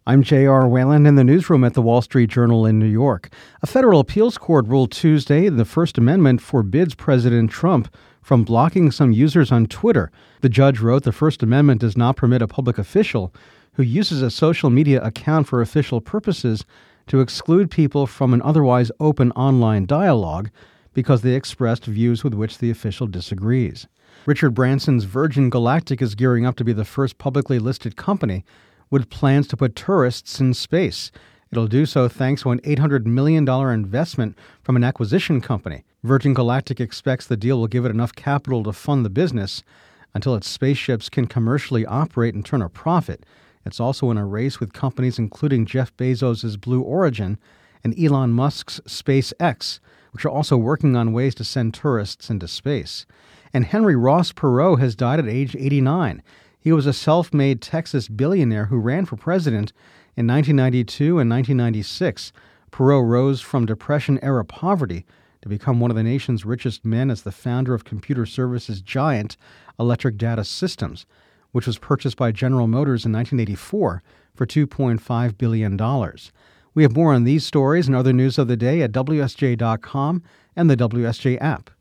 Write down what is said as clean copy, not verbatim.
I'm J.R. Whalen in the newsroom at the Wall Street Journal in New York. A federal appeals court ruled Tuesday the First Amendment forbids President Trump from blocking some users on Twitter. The judge wrote the First Amendment does not permit a public official who uses a social media account for official purposes to exclude people from an otherwise open online dialogue because they expressed views with which the official disagrees. Richard Branson's Virgin Galactic is gearing up to be the first publicly listed company with plans to put tourists in space. It'll do so thanks to an $800 million investment from an acquisition company. Virgin Galactic expects the deal will give it enough capital to fund the business until its spaceships can commercially operate and turn a profit. It's also in a race with companies including Jeff Bezos' Blue Origin and Elon Musk's SpaceX, which are also working on ways to send tourists into space. And Henry Ross Perot has died at age 89. He was a self-made Texas billionaire who ran for president in 1992 and 1996. Perot rose from Depression-era poverty to become one of the nation's richest men as the founder of computer services giant Electric Data Systems, which was purchased by General Motors in 1984 for $2.5 billion. We have more on these stories and other news of the day at WSJ.com and the WSJ app.